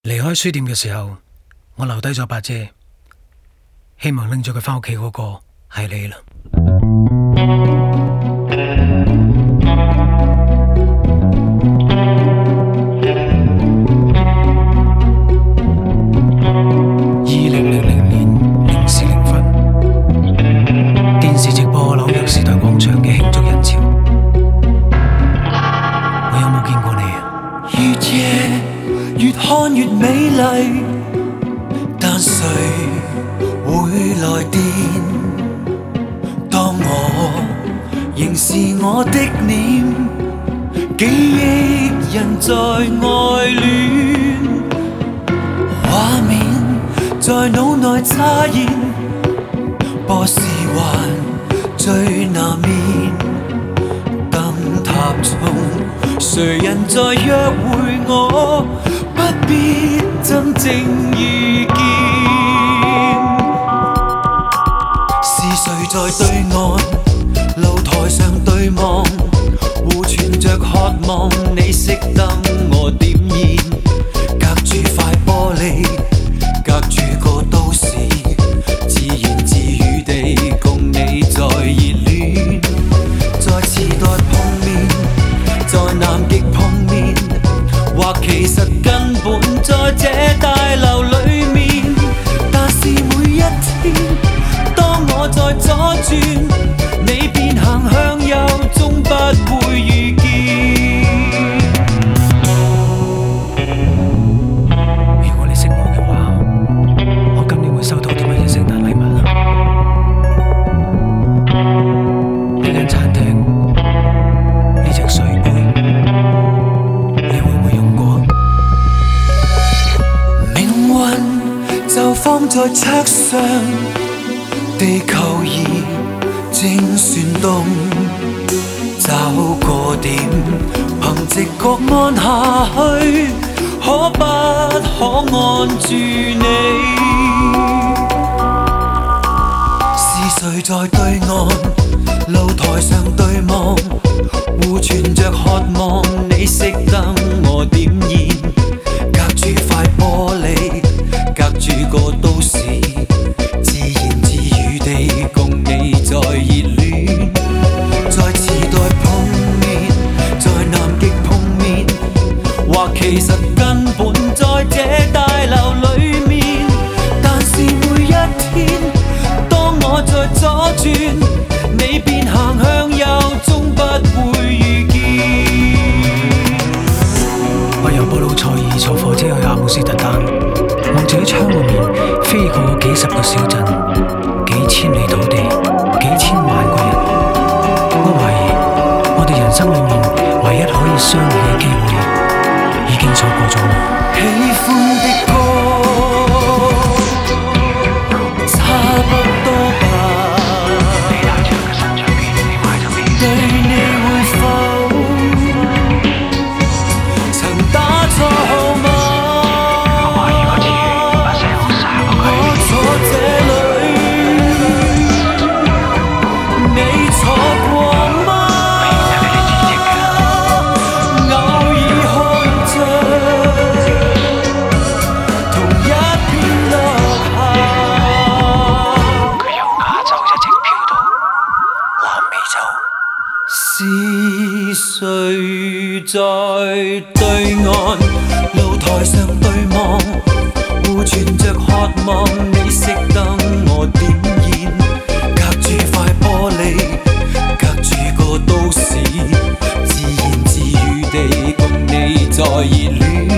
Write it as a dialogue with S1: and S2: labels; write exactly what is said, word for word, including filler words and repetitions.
S1: 離開書店嘅時候，我留低咗把遮，希望拎咗佢返屋企嗰個係你啦。二零零零年零時零分，電視直播紐約時代廣場嘅慶祝人潮，我有冇見過你啊？
S2: 越夜越看越美麗，但誰會來電？當我仍是我的臉，記憶人在愛戀，畫面在腦內擦現，播視環最南面，燈塔中誰人在約會我？不必真正遇見，是誰在對岸露台上對望，互傳着渴望，你熄燈我點燃，隔住塊玻璃，隔住個都市，自言自語地共你在熱戀，在時代碰面，在南極碰面，或其實根本在這大樓裏面，但是每一天，當我在左轉，你便行向右，終不會遇見。
S1: 如果你識我嘅話，我今年會收到啲乜嘢聖誕禮物啊？呢間餐廳，呢隻水杯，你會唔會用過？
S2: 命運就放在桌上，地球儀正旋動，找個點，憑直覺按下去，可不可按住你？是誰在對岸露台上對望，互傳着渴望，你熄燈我點燃，隔住塊玻璃，隔住個都市，自言自語地共你在熱戀，在時代碰面，在南極碰面，或其實根本在這大樓裏面，但是每一天，當我在左轉，你便行向右，終不會遇見。
S1: 我由布魯塞爾坐火車去阿姆斯特丹，望住喺窗外面飛過幾十個小鎮，幾千里土地，幾千萬個人。我懷疑我哋人生裏面唯一可以相遇嘅機會已經錯過咗啦。
S2: 喜歡的歌差不多吧，對你會否曾打錯號碼？我坐這裡，你錯過嗎？偶爾看着同一片落霞，
S1: 佢由亞洲一直飄到南美洲。
S2: 是誰在對岸露台上對望，互傳着渴望，你熄燈我點燃，隔住塊玻璃，隔住個都市，自言自語地共你在熱戀。